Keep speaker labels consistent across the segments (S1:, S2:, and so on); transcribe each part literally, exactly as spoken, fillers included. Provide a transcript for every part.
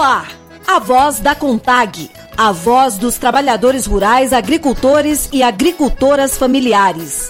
S1: ar, a voz da CONTAG, a voz dos trabalhadores rurais, agricultores e agricultoras familiares.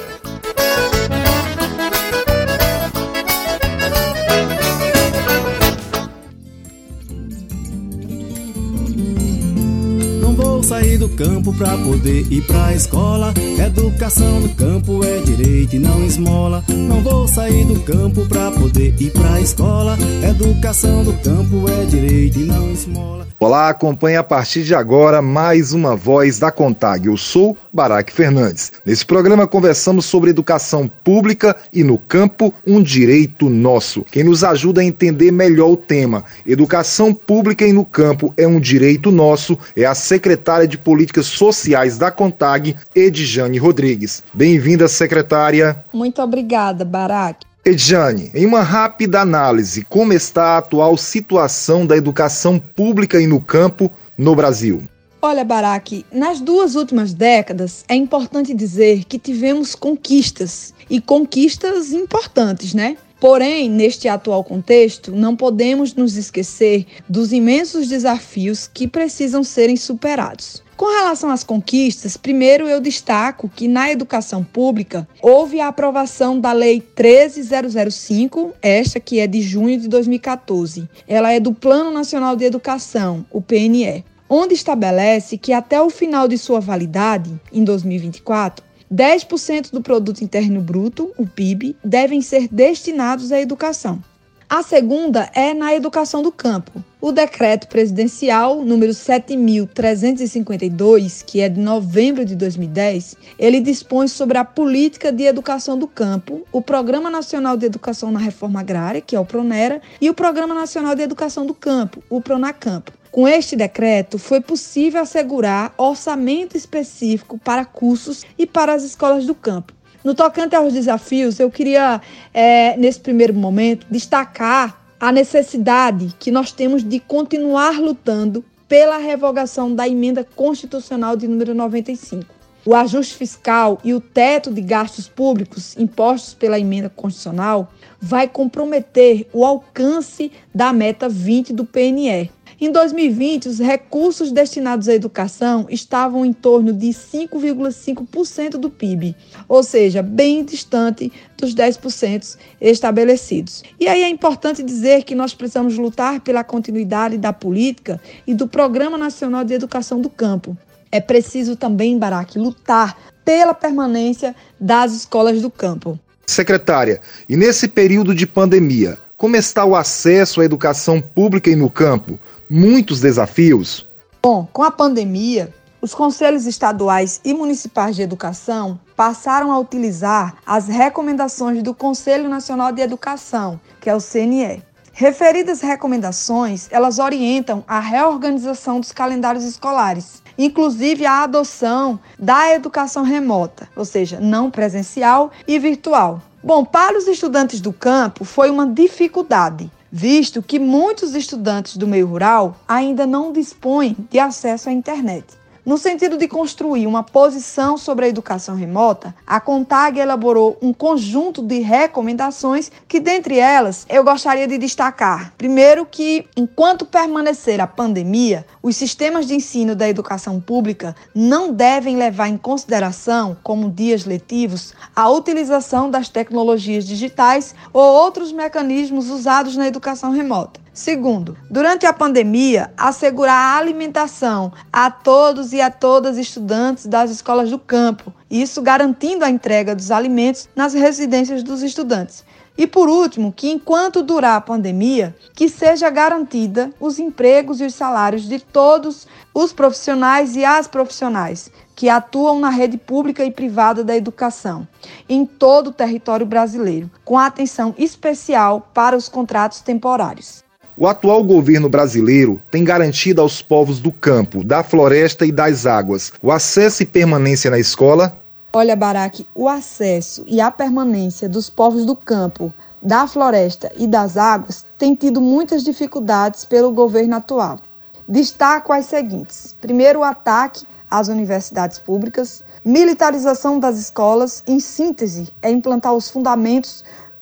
S2: Vou sair do campo pra poder ir pra escola. Educação no campo é direito e não esmola. Não vou sair do campo pra poder ir pra escola. Educação do campo é direito e não esmola.
S3: Olá, acompanhe a partir de agora mais uma voz da CONTAG. Eu sou Baraque Fernandes. Nesse programa conversamos sobre educação pública e no campo, um direito nosso. Quem nos ajuda a entender melhor o tema, educação pública e no campo é um direito nosso, é a secretária de Políticas Sociais da CONTAG, Edjane Rodrigues. Bem-vinda, secretária.
S4: Muito obrigada, Baraque.
S3: Edjane, em uma rápida análise, como está a atual situação da educação pública e no campo no Brasil?
S4: Olha, Baraque, nas duas últimas décadas é importante dizer que tivemos conquistas, e conquistas importantes, né? Porém, neste atual contexto, não podemos nos esquecer dos imensos desafios que precisam serem superados. Com relação às conquistas, primeiro eu destaco que na educação pública houve a aprovação da Lei treze mil e cinco, esta que é de junho de dois mil e catorze. Ela é do Plano Nacional de Educação, o P N E, onde estabelece que até o final de sua validade, em dois mil e vinte e quatro, dez por cento do Produto Interno Bruto, o P I B, devem ser destinados à educação. A segunda é na educação do campo. O decreto presidencial número sete mil trezentos e cinquenta e dois, que é de novembro de dois mil e dez, ele dispõe sobre a política de educação do campo, o Programa Nacional de Educação na Reforma Agrária, que é o PRONERA, e o Programa Nacional de Educação do Campo, o PRONACAMPO. Com este decreto, foi possível assegurar orçamento específico para cursos e para as escolas do campo. No tocante aos desafios, eu queria, é, nesse primeiro momento, destacar a necessidade que nós temos de continuar lutando pela revogação da emenda constitucional de número noventa e cinco. O ajuste fiscal e o teto de gastos públicos impostos pela emenda constitucional vai comprometer o alcance da meta vinte do P N E. Em dois mil e vinte, os recursos destinados à educação estavam em torno de cinco vírgula cinco por cento do P I B, ou seja, bem distante dos dez por cento estabelecidos. E aí é importante dizer que nós precisamos lutar pela continuidade da política e do Programa Nacional de Educação do Campo. É preciso também, Baraque, lutar pela permanência das escolas do campo.
S3: Secretária, e nesse período de pandemia, como está o acesso à educação pública e no campo? Muitos desafios?
S4: Bom, com a pandemia, os conselhos estaduais e municipais de educação passaram a utilizar as recomendações do Conselho Nacional de Educação, que é o C N E. Referidas recomendações, elas orientam a reorganização dos calendários escolares, inclusive a adoção da educação remota, ou seja, não presencial e virtual. Bom, para os estudantes do campo foi uma dificuldade, visto que muitos estudantes do meio rural ainda não dispõem de acesso à internet. No sentido de construir uma posição sobre a educação remota, a CONTAG elaborou um conjunto de recomendações que, dentre elas, eu gostaria de destacar. Primeiro que, enquanto permanecer a pandemia, os sistemas de ensino da educação pública não devem levar em consideração, como dias letivos, a utilização das tecnologias digitais ou outros mecanismos usados na educação remota. Segundo, durante a pandemia, assegurar a alimentação a todos e a todas estudantes das escolas do campo, isso garantindo a entrega dos alimentos nas residências dos estudantes. E por último, que enquanto durar a pandemia, que seja garantida os empregos e os salários de todos os profissionais e as profissionais que atuam na rede pública e privada da educação, em todo o território brasileiro, com atenção especial para os contratos temporários.
S3: O atual governo brasileiro tem garantido aos povos do campo, da floresta e das águas o acesso e permanência na escola?
S4: Olha, Baraque, o acesso e a permanência dos povos do campo, da floresta e das águas tem tido muitas dificuldades pelo governo atual. Destaco as seguintes. Primeiro, o ataque às universidades públicas, militarização das escolas, em síntese, é implantar os fundamentos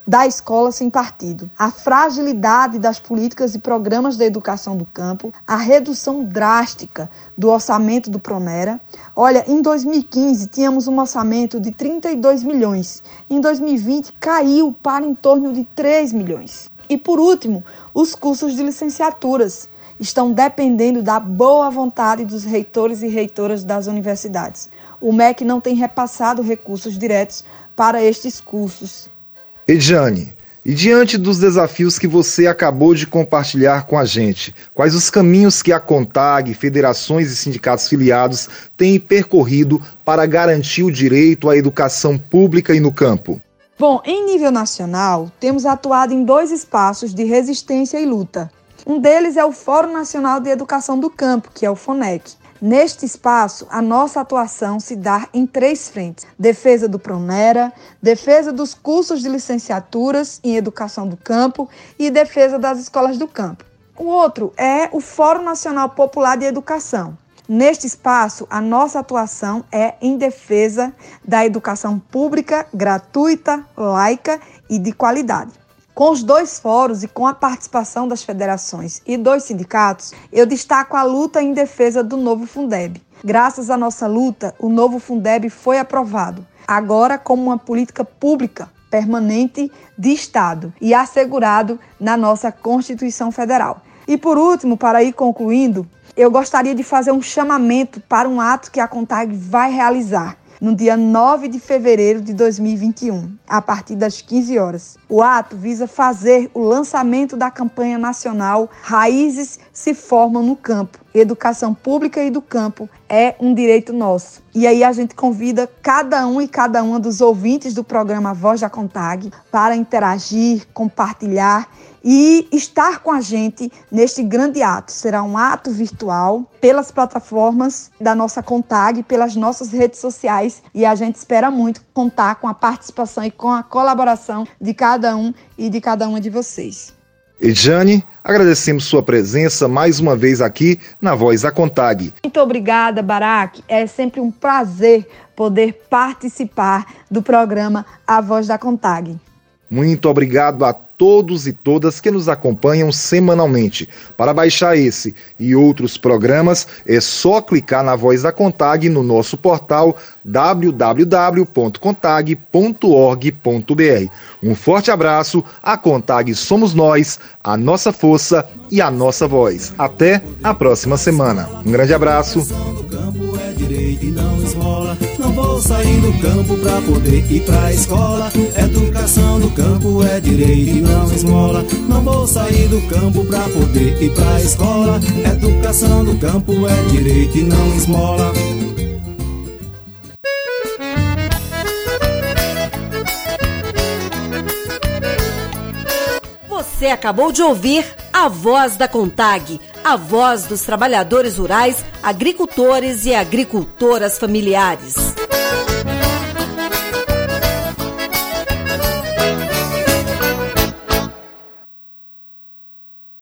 S4: da escola sem partido, a fragilidade das políticas e programas da educação do campo, a redução drástica do orçamento do Pronera. Olha, em dois mil e quinze tínhamos um orçamento de trinta e dois milhões, em dois mil e vinte caiu para em torno de três milhões. E por último, os cursos de licenciaturas estão dependendo da boa vontade dos reitores e reitoras das universidades. O M E C não tem repassado recursos diretos para estes cursos.
S3: Ediane, e diante dos desafios que você acabou de compartilhar com a gente, quais os caminhos que a CONTAG, federações e sindicatos filiados têm percorrido para garantir o direito à educação pública e no campo?
S4: Bom, em nível nacional, temos atuado em dois espaços de resistência e luta. Um deles é o Fórum Nacional de Educação do Campo, que é o FONEC. Neste espaço, a nossa atuação se dá em três frentes: defesa do Pronera, defesa dos cursos de licenciaturas em educação do campo e defesa das escolas do campo. O outro é o Fórum Nacional Popular de Educação. Neste espaço, a nossa atuação é em defesa da educação pública, gratuita, laica e de qualidade. Com os dois fóruns e com a participação das federações e dos sindicatos, eu destaco a luta em defesa do novo Fundeb. Graças à nossa luta, o novo Fundeb foi aprovado, agora como uma política pública permanente de Estado e assegurado na nossa Constituição Federal. E por último, para ir concluindo, eu gostaria de fazer um chamamento para um ato que a CONTAG vai realizar no dia nove de fevereiro de dois mil e vinte e um, a partir das quinze horas. O ato visa fazer o lançamento da campanha nacional Raízes se Formam no Campo. Educação pública e do campo é um direito nosso. E aí a gente convida cada um e cada uma dos ouvintes do programa Voz da CONTAG para interagir, compartilhar e estar com a gente neste grande ato. Será um ato virtual pelas plataformas da nossa CONTAG, pelas nossas redes sociais, e a gente espera muito contar com a participação e com a colaboração de cada um e de cada uma de vocês.
S3: Ediane, agradecemos sua presença mais uma vez aqui na Voz da CONTAG.
S4: Muito obrigada, Barack. É sempre um prazer poder participar do programa A Voz da CONTAG.
S3: Muito obrigado a todos e todas que nos acompanham semanalmente. Para baixar esse e outros programas, é só clicar na Voz da CONTAG no nosso portal w w w ponto contag ponto org ponto b r. Um forte abraço, a CONTAG somos nós, a nossa força e a nossa voz. Até a próxima semana. Um grande abraço.
S2: Não vou sair do campo pra poder ir pra escola. Educação do campo é direito e não esmola. Não vou sair do campo pra poder ir pra escola. Educação do campo é direito e não esmola.
S1: Você acabou de ouvir a Voz da CONTAG, a voz dos trabalhadores rurais, agricultores e agricultoras familiares.